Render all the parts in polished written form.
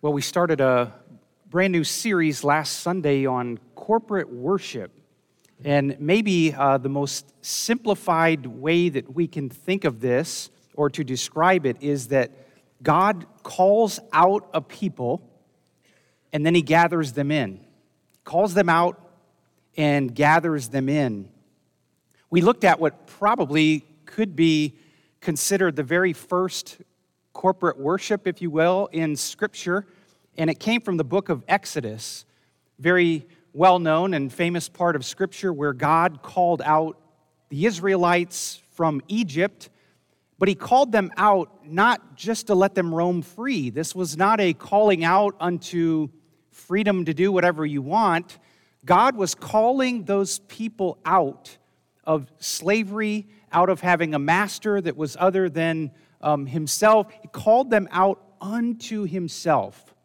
Well, we started a brand new series last Sunday on corporate worship. And maybe the most simplified way that we can think of this or to describe it is that God calls out a people and then he gathers them in. Calls them out and gathers them in. We looked at what probably could be considered the very first corporate worship, if you will, in Scripture, and it came from the book of Exodus, very well-known and famous part of Scripture where God called out the Israelites from Egypt, but he called them out not just to let them roam free. This was not a calling out unto freedom to do whatever you want. God was calling those people out of slavery, out of having a master that was other than himself. He called them out unto himself.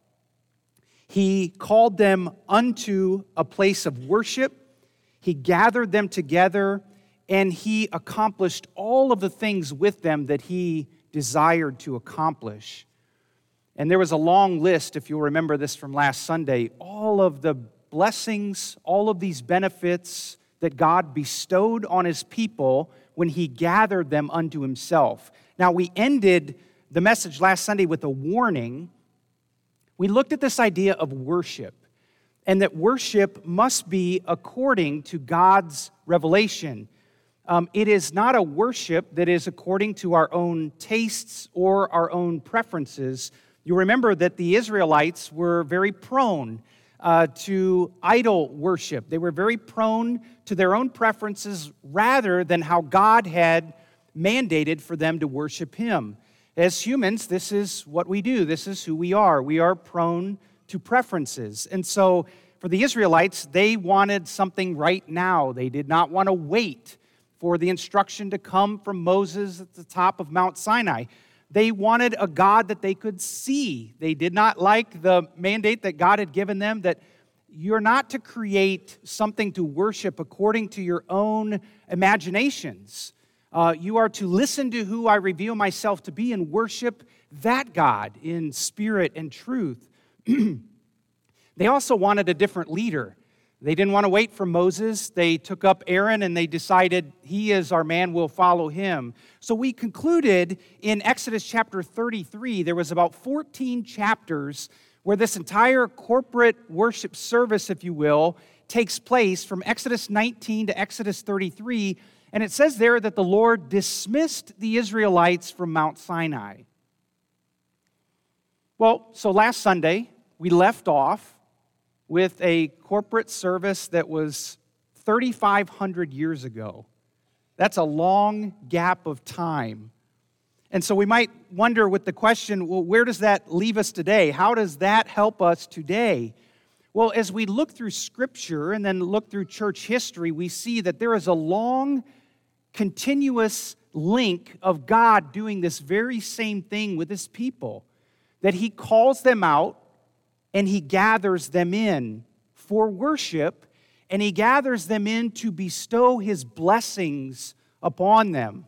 He called them unto a place of worship. He gathered them together, and he accomplished all of the things with them that he desired to accomplish. And there was a long list, if you'll remember this from last Sunday, all of the blessings, all of these benefits that God bestowed on his people when he gathered them unto himself. Now, we ended the message last Sunday with a warning. We looked at this idea of worship, and that worship must be according to God's revelation. It is not a worship that is according to our own tastes or our own preferences. You remember that the Israelites were very prone to idol worship. They were very prone to their own preferences rather than how God had mandated for them to worship him. As humans, this is what we do. This is who we are. We are prone to preferences. And so for the Israelites, they wanted something right now. They did not want to wait for the instruction to come from Moses at the top of Mount Sinai. They wanted a God that they could see. They did not like the mandate that God had given them that you're not to create something to worship according to your own imaginations. You are to listen to who I reveal myself to be and worship that God in spirit and truth. They also wanted a different leader. They didn't want to wait for Moses. They took up Aaron and they decided he is our man, we'll follow him. So we concluded in Exodus chapter 33, there was about 14 chapters where this entire corporate worship service, if you will, takes place from Exodus 19 to Exodus 33. And it says there that the Lord dismissed the Israelites from Mount Sinai. Well, so last Sunday, we left off with a corporate service that was 3,500 years ago. That's a long gap of time. And so we might wonder with the question, well, where does that leave us today? How does that help us today? Well, as we look through Scripture and then look through church history, we see that there is a long, continuous link of God doing this very same thing with his people, that he calls them out and he gathers them in for worship, and he gathers them in to bestow his blessings upon them.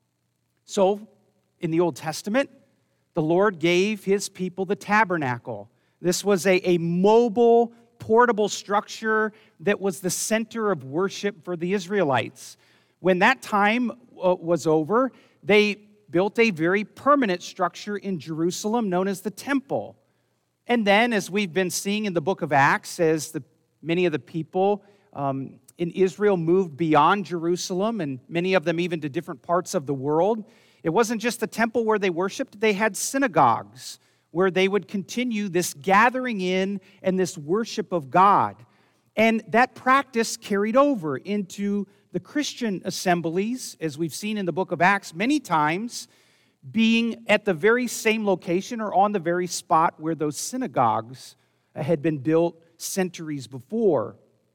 So, in the Old Testament, the Lord gave his people the tabernacle. This was a mobile, portable structure that was the center of worship for the Israelites. When that time was over, they built a very permanent structure in Jerusalem known as the temple. And then, as we've been seeing in the book of Acts, as many of the people in Israel moved beyond Jerusalem, and many of them even to different parts of the world, it wasn't just the temple where they worshiped, they had synagogues where they would continue this gathering in and this worship of God. And that practice carried over into the Christian assemblies, as we've seen in the book of Acts many times, being at the very same location or on the very spot where those synagogues had been built centuries before.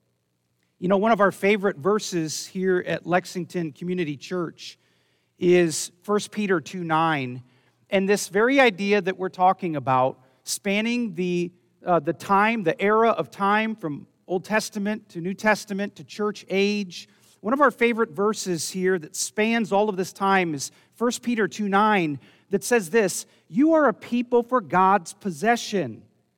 You know, one of our favorite verses here at Lexington Community Church is 1 Peter 2:9, and this very idea that we're talking about, spanning the time, the era of time from Old Testament to New Testament to church age. One of our favorite verses here that spans all of this time is 1 Peter 2:9 that says this, "You are a people for God's possession,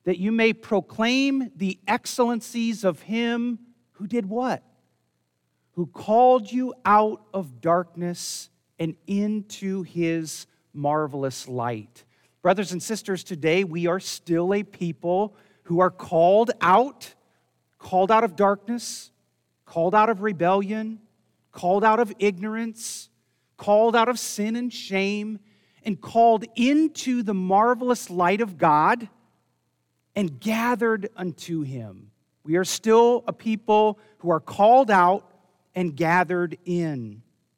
that you may proclaim the excellencies of him who did what? Who called you out of darkness and into his marvelous light. Brothers and sisters, today we are still a people who are called out of darkness, called out of rebellion, called out of ignorance, called out of sin and shame, and called into the marvelous light of God and gathered unto him. We are still a people who are called out and gathered in.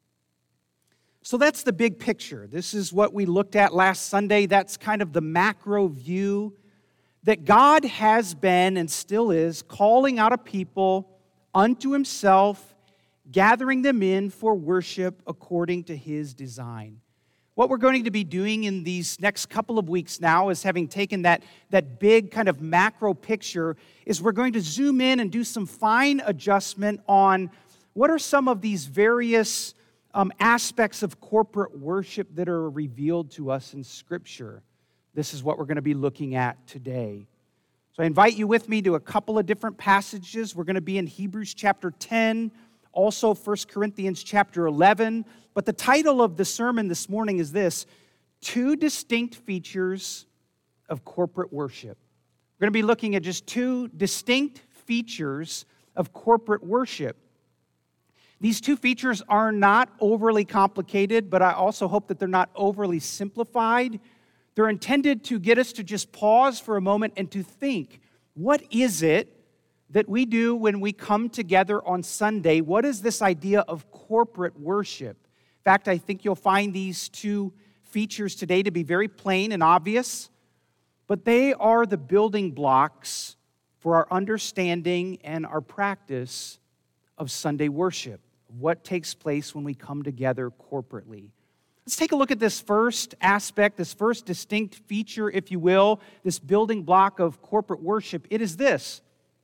So that's the big picture. This is what we looked at last Sunday. That's kind of the macro view that God has been and still is calling out a people unto himself, gathering them in for worship according to his design. What we're going to be doing in these next couple of weeks now is, having taken that big kind of macro picture, is we're going to zoom in and do some fine adjustment on what are some of these various aspects of corporate worship that are revealed to us in Scripture. This is what we're going to be looking at today. So I invite you with me to a couple of different passages. We're going to be in Hebrews chapter 10, also 1 Corinthians chapter 11. But the title of the sermon this morning is this: Two Distinct Features of Corporate Worship. We're going to be looking at just two distinct features of corporate worship. These two features are not overly complicated, but I also hope that they're not overly simplified. They're intended to get us to just pause for a moment and to think, what is it that we do when we come together on Sunday? What is this idea of corporate worship? In fact, I think you'll find these two features today to be very plain and obvious, but they are the building blocks for our understanding and our practice of Sunday worship, what takes place when we come together corporately. Let's take a look at this first aspect, this first distinct feature, if you will, this building block of corporate worship. It is this: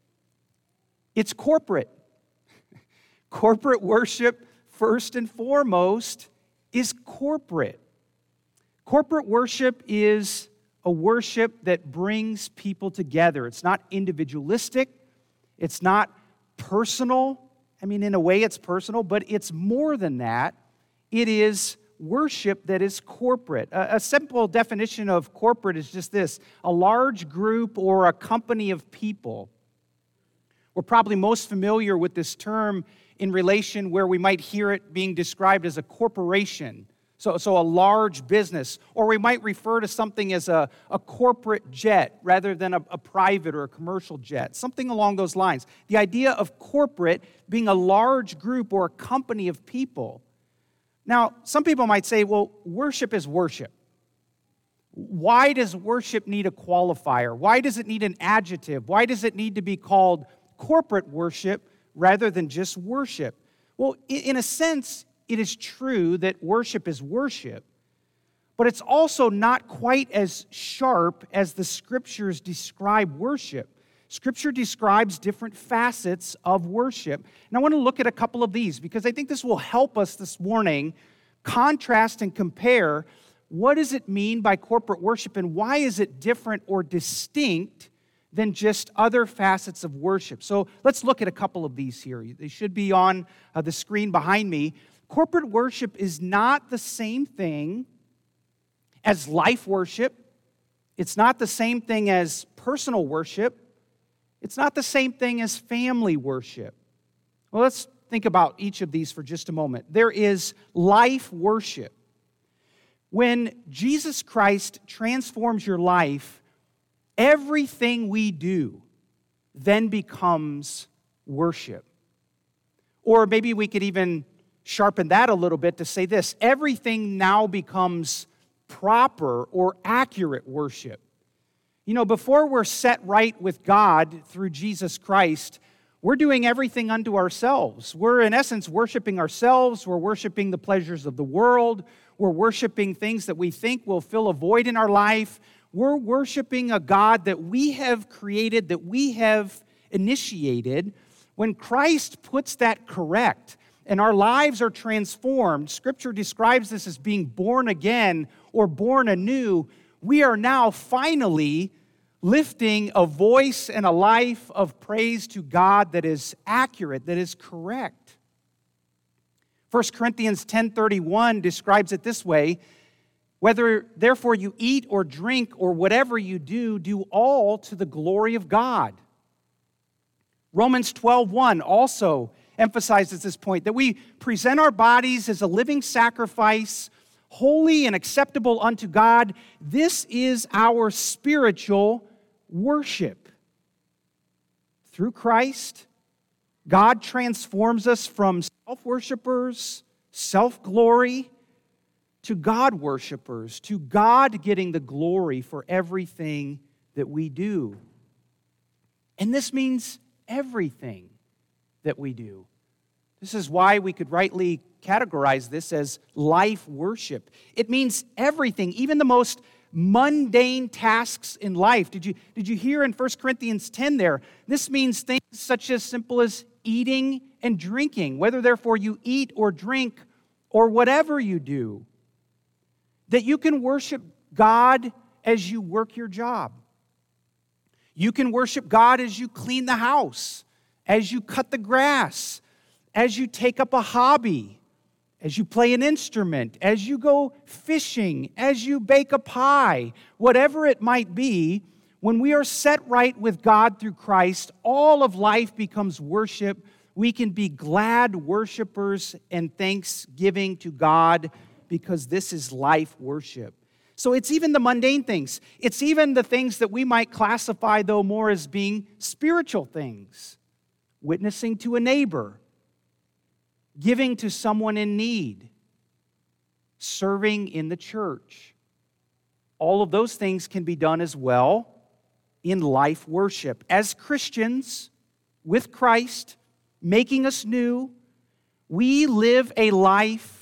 it's corporate. Corporate worship, first and foremost, is corporate. Corporate worship is a worship that brings people together. It's not individualistic. It's not personal. I mean, in a way, it's personal, but it's more than that. It is worship that is corporate. A simple definition of corporate is just this: a large group or a company of people. We're probably most familiar with this term in relation where we might hear it being described as a corporation, so a large business, or we might refer to something as a corporate jet rather than a private or a commercial jet, something along those lines. The idea of corporate being a large group or a company of people. Now, some people might say, well, worship is worship. Why does worship need a qualifier? Why does it need an adjective? Why does it need to be called corporate worship rather than just worship? Well, in a sense, it is true that worship is worship, but it's also not quite as sharp as the Scriptures describe worship. Scripture describes different facets of worship. And I want to look at a couple of these because I think this will help us this morning contrast and compare what does it mean by corporate worship and why is it different or distinct than just other facets of worship. So let's look at a couple of these here. They should be on the screen behind me. Corporate worship is not the same thing as life worship. It's not the same thing as personal worship. It's not the same thing as family worship. Well, let's think about each of these for just a moment. There is life worship. When Jesus Christ transforms your life, everything we do then becomes worship. Or maybe we could even sharpen that a little bit to say this: everything now becomes proper or accurate worship. You know, before we're set right with God through Jesus Christ, we're doing everything unto ourselves. We're, in essence, worshiping ourselves. We're worshiping the pleasures of the world. We're worshiping things that we think will fill a void in our life. We're worshiping a God that we have created, that we have initiated. When Christ puts that correct and our lives are transformed, Scripture describes this as being born again or born anew. We are now finally lifting a voice and a life of praise to God that is accurate, that is correct. 1 Corinthians 10:31 describes it this way: whether therefore you eat or drink or whatever you do all to the glory of God. Romans 12:1 also emphasizes this point, that we present our bodies as a living sacrifice, holy and acceptable unto God. This is our spiritual worship. Through Christ, God transforms us from self-worshipers, self-glory, to God worshipers, to God getting the glory for everything that we do. And this means everything that we do. This is why we could rightly categorize this as life worship. It means everything, even the most mundane tasks in life. Did you hear in 1 Corinthians 10 there? This means things such as simple as eating and drinking, whether therefore you eat or drink or whatever you do. That you can worship God as you work your job. You can worship God as you clean the house, as you cut the grass, as you take up a hobby, as you play an instrument, as you go fishing, as you bake a pie, whatever it might be. When we are set right with God through Christ, all of life becomes worship. We can be glad worshipers and thanksgiving to God because this is life worship. So it's even the mundane things. It's even the things that we might classify, though, more as being spiritual things. Witnessing to a neighbor, giving to someone in need, serving in the church. All of those things can be done as well in life worship. As Christians, with Christ, making us new, we live a life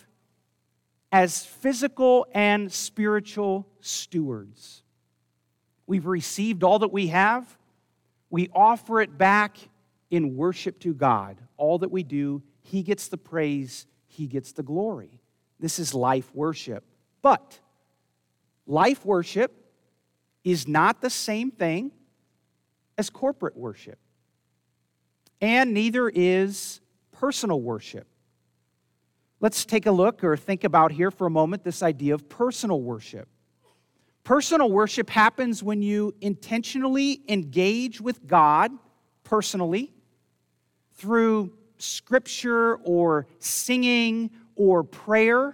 as physical and spiritual stewards. We've received all that we have. We offer it back in worship to God. All that we do, He gets the praise, He gets the glory. This is life worship. But life worship is not the same thing as corporate worship. And neither is personal worship. Let's take a look or think about here for a moment this idea of personal worship. Personal worship happens when you intentionally engage with God personally through scripture or singing or prayer.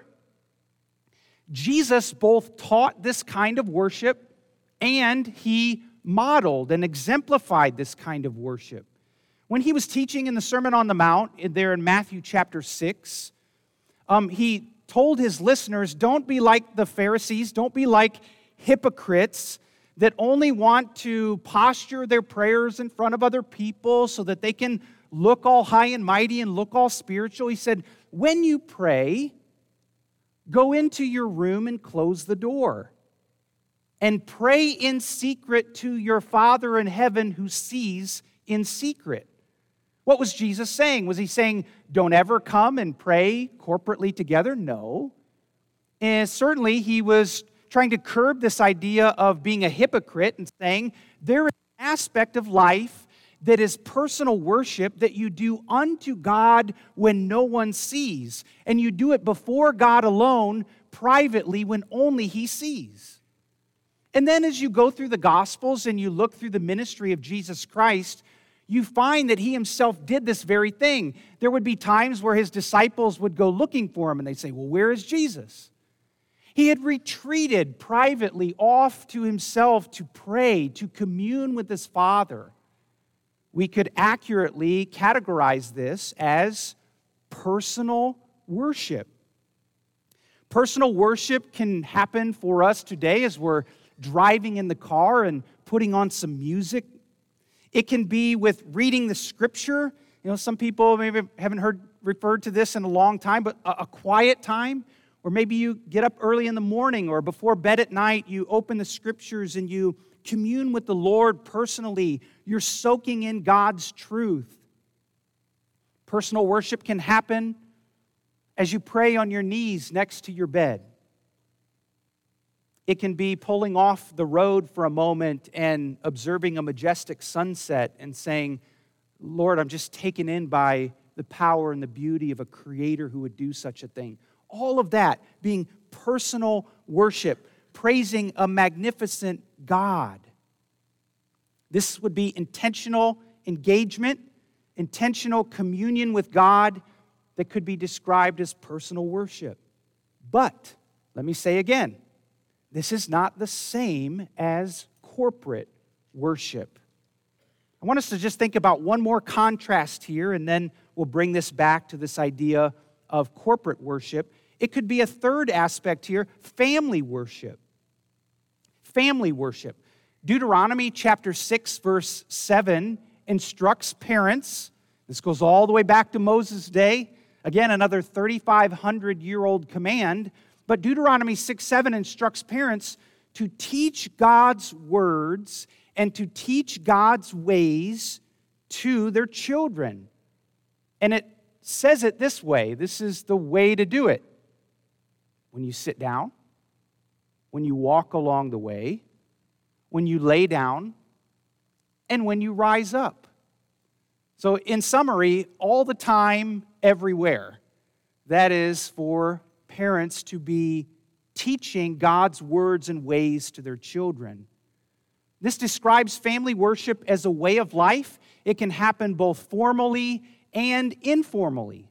Jesus both taught this kind of worship and He modeled and exemplified this kind of worship. When He was teaching in the Sermon on the Mount, there in Matthew chapter 6, He told His listeners, don't be like the Pharisees, don't be like hypocrites that only want to posture their prayers in front of other people so that they can look all high and mighty and look all spiritual. He said, when you pray, go into your room and close the door and pray in secret to your Father in heaven who sees in secret. What was Jesus saying? Was He saying, don't ever come and pray corporately together? No. And certainly He was trying to curb this idea of being a hypocrite and saying, there is an aspect of life that is personal worship that you do unto God when no one sees. And you do it before God alone, privately, when only He sees. And then as you go through the Gospels and you look through the ministry of Jesus Christ, you find that He Himself did this very thing. There would be times where His disciples would go looking for Him and they'd say, well, where is Jesus? He had retreated privately off to Himself to pray, to commune with His Father. We could accurately categorize this as personal worship. Personal worship can happen for us today as we're driving in the car and putting on some music. It can be with reading the Scripture. You know, some people maybe haven't heard referred to this in a long time, but a quiet time, or maybe you get up early in the morning or before bed at night, you open the Scriptures and you commune with the Lord personally. You're soaking in God's truth. Personal worship can happen as you pray on your knees next to your bed. It can be pulling off the road for a moment and observing a majestic sunset and saying, Lord, I'm just taken in by the power and the beauty of a creator who would do such a thing. All of that being personal worship, praising a magnificent God. This would be intentional engagement, intentional communion with God that could be described as personal worship. But, let me say again, this is not the same as corporate worship. I want us to just think about one more contrast here, and then we'll bring this back to this idea of corporate worship. It could be a third aspect here, family worship. Family worship. Deuteronomy chapter 6, verse 7 instructs parents. This goes all the way back to Moses' day. Again, another 3,500-year-old command. But Deuteronomy 6:7 instructs parents to teach God's words and to teach God's ways to their children. And it says it this way. This is the way to do it. When you sit down, when you walk along the way, when you lay down, and when you rise up. So in summary, all the time, everywhere. That is for parents to be teaching God's words and ways to their children. This describes family worship as a way of life. It can happen both formally and informally.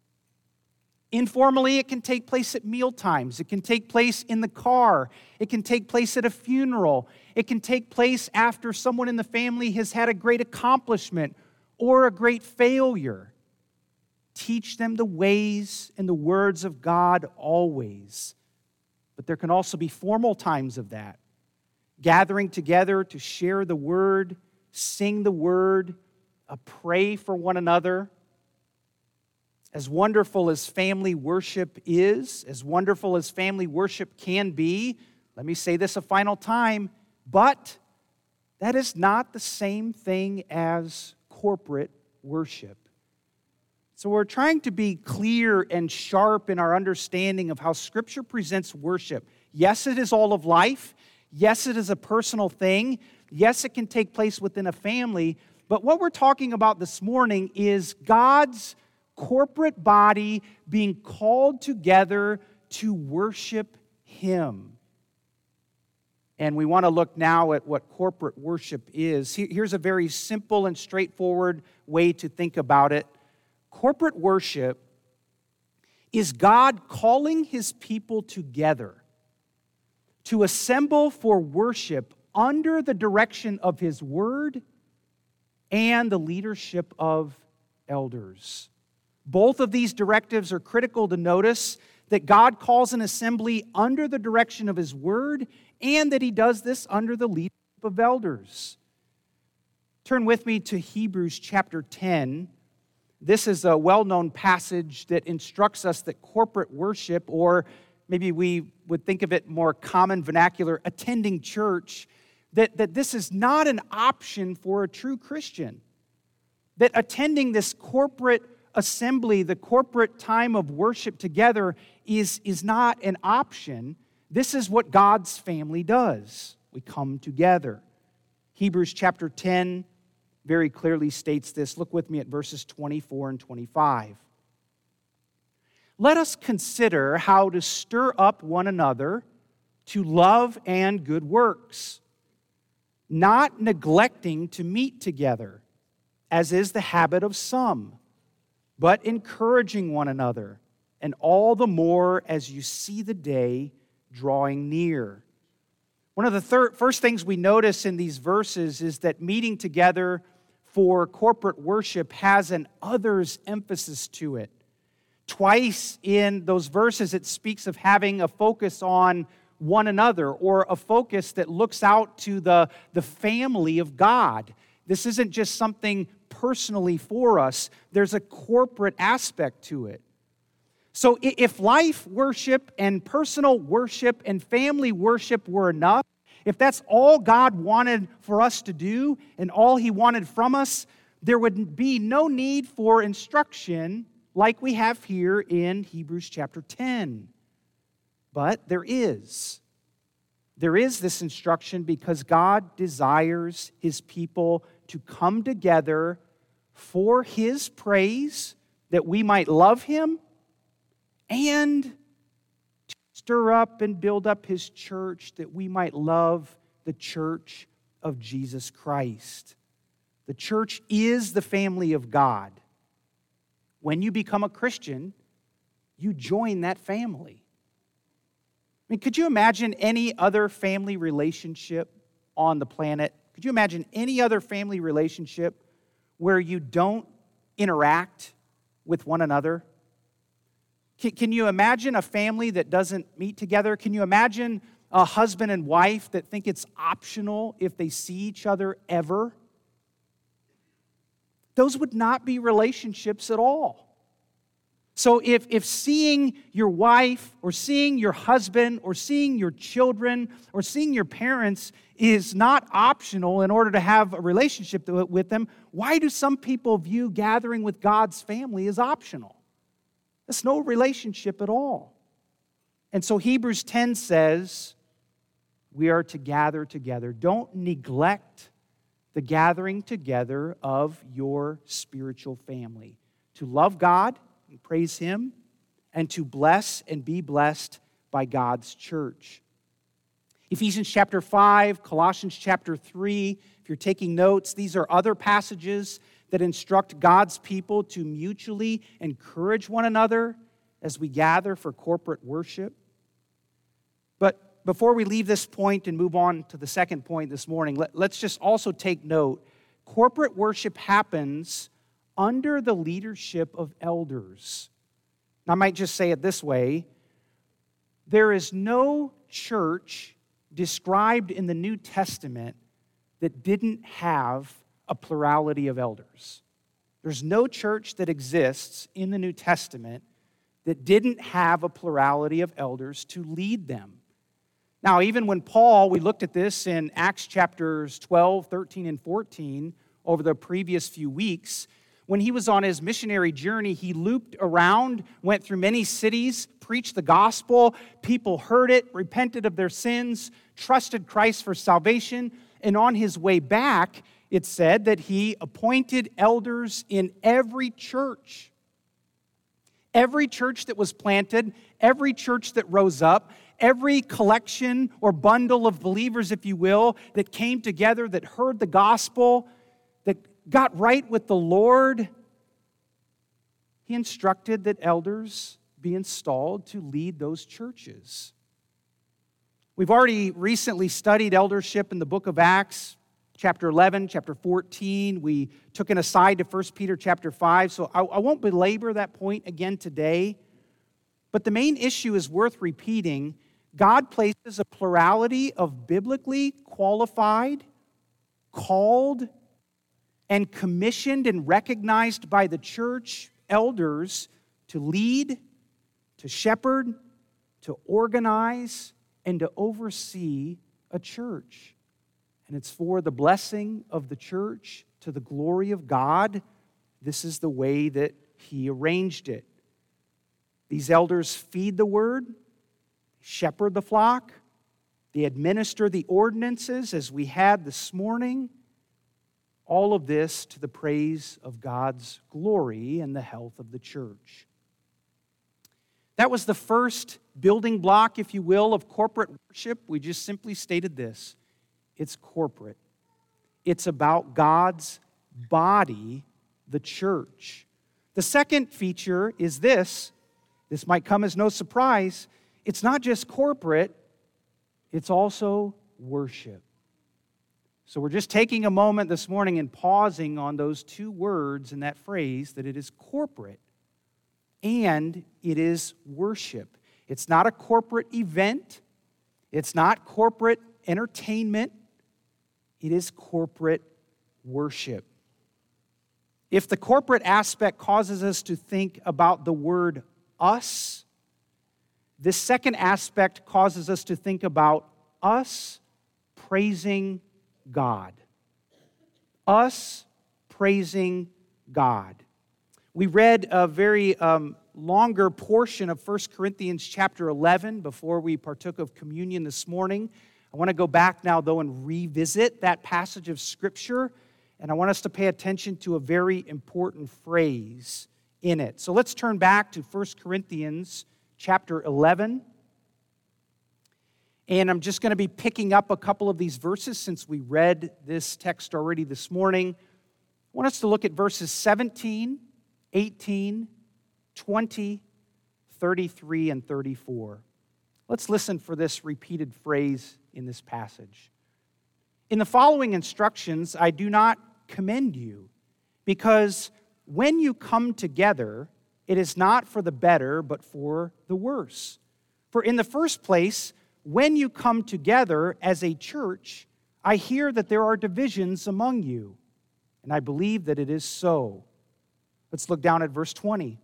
Informally, it can take place at meal times. It can take place in the car. It can take place at a funeral. It can take place after someone in the family has had a great accomplishment or a great failure. Teach them the ways and the words of God always. But there can also be formal times of that. Gathering together to share the word, sing the word, pray for one another. As wonderful as family worship is, as wonderful as family worship can be, let me say this a final time, but that is not the same thing as corporate worship. So we're trying to be clear and sharp in our understanding of how Scripture presents worship. Yes, it is all of life. Yes, it is a personal thing. Yes, it can take place within a family. But what we're talking about this morning is God's corporate body being called together to worship Him. And we want to look now at what corporate worship is. Here's a very simple and straightforward way to think about it. Corporate worship is God calling His people together to assemble for worship under the direction of His Word and the leadership of elders. Both of these directives are critical to notice that God calls an assembly under the direction of His Word and that He does this under the leadership of elders. Turn with me to Hebrews chapter 10. This is a well-known passage that instructs us that corporate worship, or maybe we would think of it more common vernacular, attending church, that this is not an option for a true Christian. That attending this corporate assembly, the corporate time of worship together is not an option. This is what God's family does. We come together. Hebrews chapter 10 very clearly states this. Look with me at verses 24 and 25. Let us consider how to stir up one another to love and good works, not neglecting to meet together, as is the habit of some, but encouraging one another, and all the more as you see the day drawing near. One of the first things we notice in these verses is that meeting together for corporate worship has an others emphasis to it. Twice in those verses it speaks of having a focus on one another, or a focus that looks out to the family of God. This isn't just something personally for us. There's a corporate aspect to it. So if life worship and personal worship and family worship were enough, if that's all God wanted for us to do and all He wanted from us, there would be no need for instruction like we have here in Hebrews chapter 10. But there is. There is this instruction because God desires His people to come together for His praise, that we might love Him, and to stir up and build up His church, that we might love the church of Jesus Christ. The church is the family of God. When you become a Christian, you join that family. I mean, could you imagine any other family relationship on the planet? Could you imagine any other family relationship where you don't interact with one another? Can you imagine a family that doesn't meet together? Can you imagine a husband and wife that think it's optional if they see each other ever? Those would not be relationships at all. So if seeing your wife or seeing your husband or seeing your children or seeing your parents is not optional in order to have a relationship with them, why do some people view gathering with God's family as optional? That's no relationship at all. And so Hebrews 10 says we are to gather together. Don't neglect the gathering together of your spiritual family. To love God and praise Him, and to bless and be blessed by God's church. Ephesians chapter 5, Colossians chapter 3, if you're taking notes, these are other passages that instruct God's people to mutually encourage one another as we gather for corporate worship. But before we leave this point and move on to the second point this morning, let's just also take note. Corporate worship happens under the leadership of elders. I might just say it this way. There is no church described in the New Testament that didn't have a plurality of elders. There's no church that exists in the New Testament that didn't have a plurality of elders to lead them. Now, even when Paul, we looked at this in Acts chapters 12, 13, and 14 over the previous few weeks, when he was on his missionary journey, he looped around, went through many cities, preached the gospel. People heard it, repented of their sins, trusted Christ for salvation. And on his way back, it said that he appointed elders in every church. Every church that was planted, every church that rose up, every collection or bundle of believers, if you will, that came together, that heard the gospel, that got right with the Lord, he instructed that elders be installed to lead those churches. We've already recently studied eldership in the book of Acts, chapter 11, chapter 14. We took an aside to 1 Peter chapter 5, so I won't belabor that point again today. But the main issue is worth repeating. God places a plurality of biblically qualified, called, and commissioned and recognized by the church elders to lead, to shepherd, to organize, and to oversee a church. And it's for the blessing of the church, to the glory of God. This is the way that He arranged it. These elders feed the word, shepherd the flock, they administer the ordinances as we had this morning. All of this to the praise of God's glory and the health of the church. That was the first building block, if you will, of corporate worship. We just simply stated this. It's corporate. It's about God's body, the church. The second feature is this. This might come as no surprise. It's not just corporate, it's also worship. So we're just taking a moment this morning and pausing on those two words in that phrase, that it is corporate and it is worship. It's not a corporate event. It's not corporate entertainment. It is corporate worship. If the corporate aspect causes us to think about the word us, this second aspect causes us to think about us praising God. Us praising God. We read a very longer portion of 1 Corinthians chapter 11 before we partook of communion this morning. I want to go back now, though, and revisit that passage of Scripture, and I want us to pay attention to a very important phrase in it. So let's turn back to 1 Corinthians chapter 11. And I'm just going to be picking up a couple of these verses since we read this text already this morning. I want us to look at verses 17, 18, 20, 33, and 34. Let's listen for this repeated phrase in this passage. In the following instructions, I do not commend you, because when you come together, it is not for the better, but for the worse. For in the first place, when you come together as a church, I hear that there are divisions among you, and I believe that it is so. Let's look down at verse 20.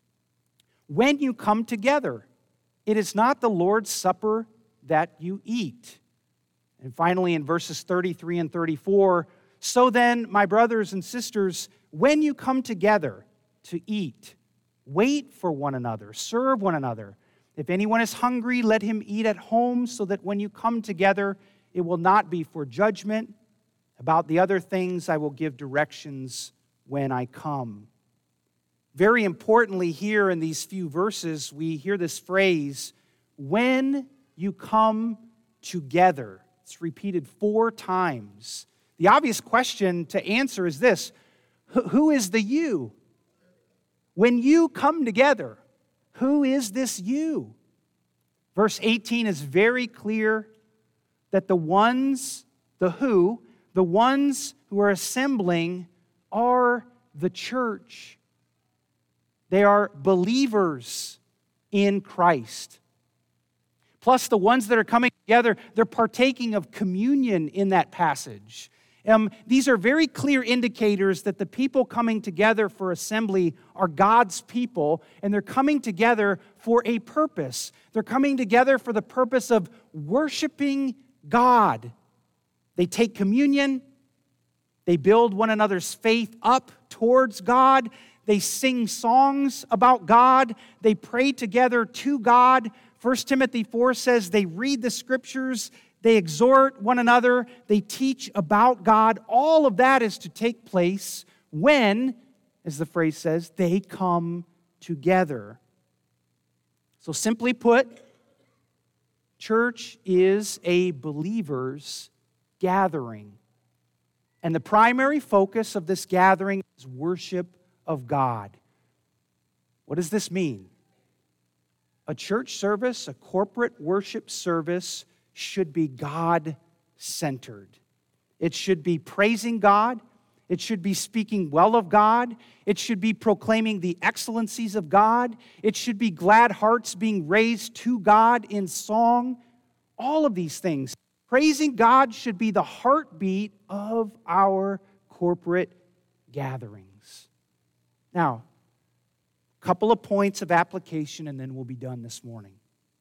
When you come together, it is not the Lord's Supper that you eat. And finally, in verses 33 and 34, so then, my brothers and sisters, when you come together to eat, wait for one another, serve one another. If anyone is hungry, let him eat at home, so that when you come together, it will not be for judgment. About the other things, I will give directions when I come. Very importantly, here in these few verses, we hear this phrase, when you come together. It's repeated 4 times. The obvious question to answer is this: who is the you? When you come together, who is this you? Verse 18 is very clear that the ones who are assembling are the church. They are believers in Christ. Plus, the ones that are coming together, they're partaking of communion in that passage. These are very clear indicators that the people coming together for assembly are God's people, and they're coming together for a purpose. They're coming together for the purpose of worshiping God. They take communion. They build one another's faith up towards God. They sing songs about God. They pray together to God. 1 Timothy 4 says they read the Scriptures. They exhort one another. They teach about God. All of that is to take place when, as the phrase says, they come together. So simply put, church is a believer's gathering. And the primary focus of this gathering is worship of God. What does this mean? A church service, a corporate worship service, should be God-centered. It should be praising God. It should be speaking well of God. It should be proclaiming the excellencies of God. It should be glad hearts being raised to God in song. All of these things. Praising God should be the heartbeat of our corporate gatherings. Now, a couple of points of application and then we'll be done this morning.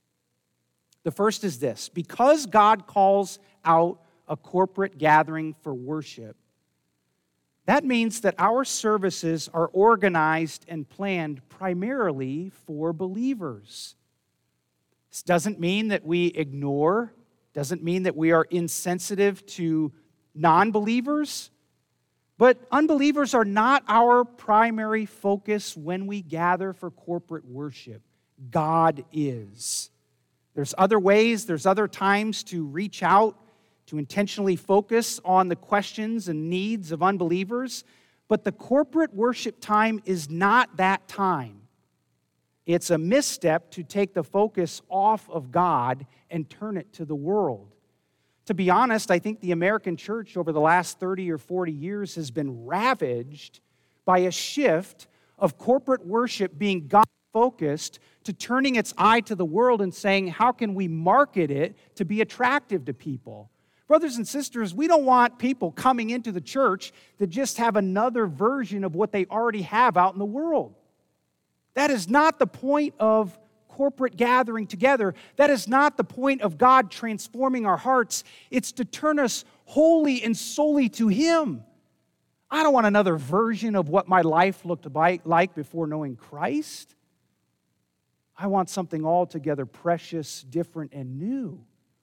The first is this: because God calls out a corporate gathering for worship, that means that our services are organized and planned primarily for believers. This doesn't mean that we ignore, doesn't mean that we are insensitive to non-believers, but unbelievers are not our primary focus when we gather for corporate worship. God is. There's other ways, there's other times to reach out, to intentionally focus on the questions and needs of unbelievers, but the corporate worship time is not that time. It's a misstep to take the focus off of God and turn it to the world. To be honest, I think the American church over the last 30 or 40 years has been ravaged by a shift of corporate worship being God-focused to turning its eye to the world and saying, how can we market it to be attractive to people? Brothers and sisters, we don't want people coming into the church that just have another version of what they already have out in the world. That is not the point of corporate gathering together. That is not the point of God transforming our hearts. It's to turn us wholly and solely to Him. I don't want another version of what my life looked like before knowing Christ. I want something altogether precious, different, and new.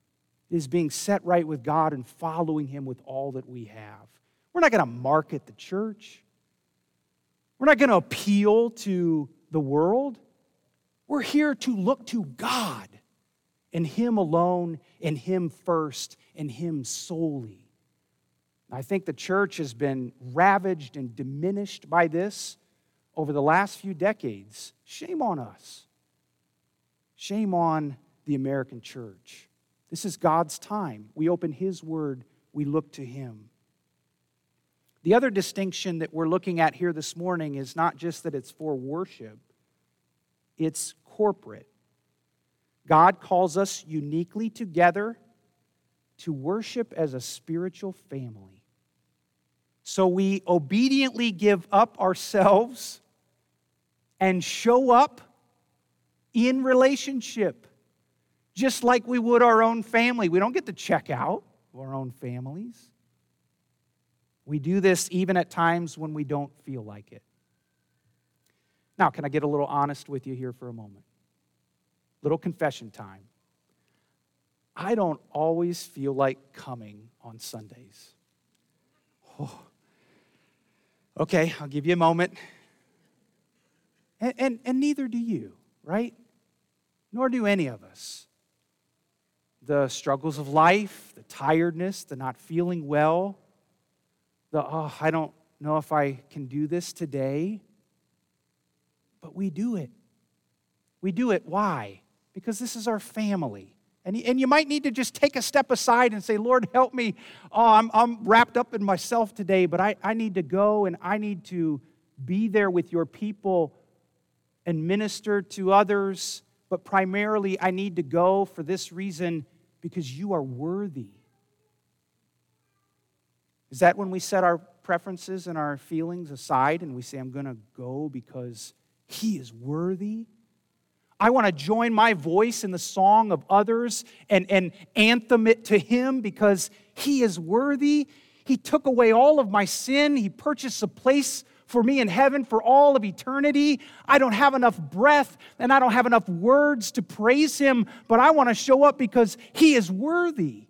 is being set right with God and following Him with all that we have. We're not going to market the church. We're not going to appeal to the world. We're here to look to God and Him alone and Him first and Him solely. I think the church has been ravaged and diminished by this over the last few decades. Shame on us. Shame on the American church. This is God's time. We open His Word. We look to Him. The other distinction that we're looking at here this morning is not just that it's for worship, it's corporate. God calls us uniquely together to worship as a spiritual family. So we obediently give up ourselves and show up in relationship, just like we would our own family. We don't get to check out of our own families. We do this even at times when we don't feel like it. Now, can I get a little honest with you here for a moment? Little confession time. I don't always feel like coming on Sundays. Oh. Okay, I'll give you a moment. And neither do you, right? Nor do any of us. The struggles of life, the tiredness, the not feeling well, I don't know if I can do this today. But we do it. We do it. Why? Because this is our family. And you might need to just take a step aside and say, Lord, help me. Oh, I'm wrapped up in myself today, but I need to go and I need to be there with your people and minister to others. But primarily, I need to go for this reason, because you are worthy. Is that when we set our preferences and our feelings aside and we say, I'm going to go because He is worthy? I want to join my voice in the song of others and anthem it to Him because He is worthy. He took away all of my sin. He purchased a place for me in heaven for all of eternity. I don't have enough breath and I don't have enough words to praise Him, but I want to show up because He is worthy.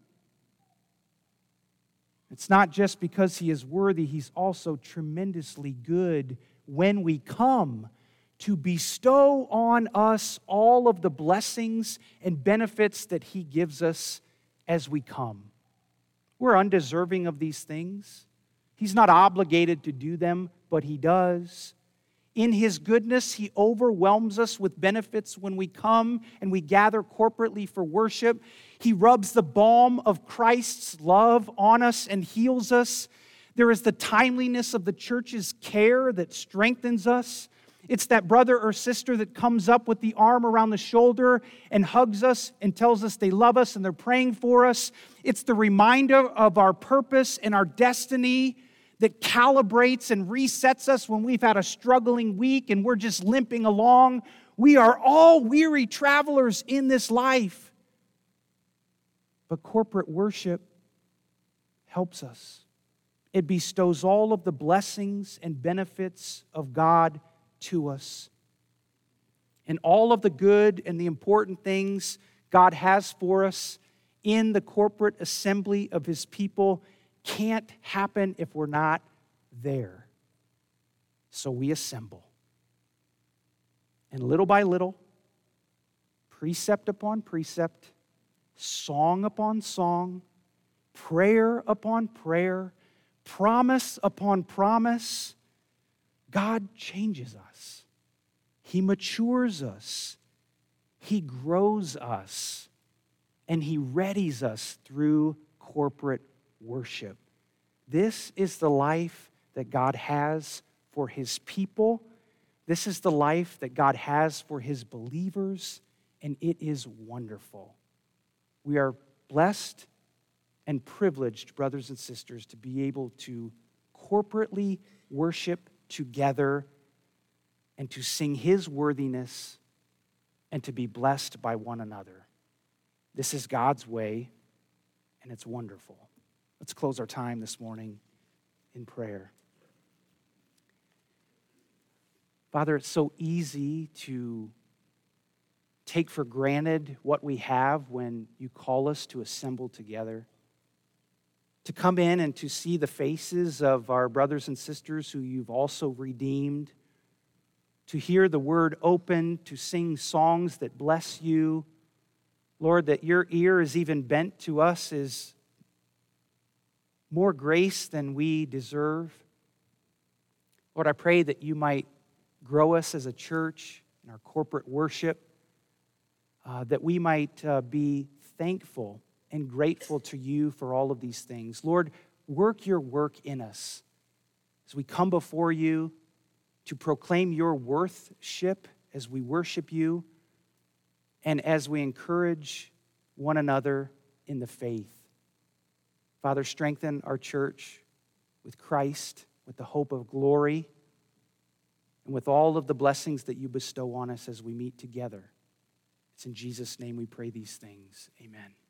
It's not just because He is worthy, He's also tremendously good when we come to bestow on us all of the blessings and benefits that He gives us as we come. We're undeserving of these things. He's not obligated to do them, but He does. In His goodness, He overwhelms us with benefits when we come and we gather corporately for worship. He rubs the balm of Christ's love on us and heals us. There is the timeliness of the church's care that strengthens us. It's that brother or sister that comes up with the arm around the shoulder and hugs us and tells us they love us and they're praying for us. It's the reminder of our purpose and our destiny that calibrates and resets us when we've had a struggling week and we're just limping along. We are all weary travelers in this life. But corporate worship helps us. It bestows all of the blessings and benefits of God to us. And all of the good and the important things God has for us in the corporate assembly of His people can't happen if we're not there. So we assemble. And little by little, precept upon precept, song upon song, prayer upon prayer, promise upon promise, God changes us. He matures us. He grows us. And He readies us through corporate worship. This is the life that God has for His people. This is the life that God has for His believers, and it is wonderful. We are blessed and privileged, brothers and sisters, to be able to corporately worship together and to sing His worthiness and to be blessed by one another. This is God's way, and it's wonderful. Let's close our time this morning in prayer. Father, it's so easy to take for granted what we have when you call us to assemble together, to come in and to see the faces of our brothers and sisters who you've also redeemed, to hear the word open, to sing songs that bless you. Lord, that your ear is even bent to us is more grace than we deserve. Lord, I pray that you might grow us as a church in our corporate worship, that we might be thankful and grateful to you for all of these things. Lord, work your work in us as we come before you to proclaim your worthship as we worship you and as we encourage one another in the faith. Father, strengthen our church with Christ, with the hope of glory, and with all of the blessings that you bestow on us as we meet together. It's in Jesus' name we pray these things. Amen.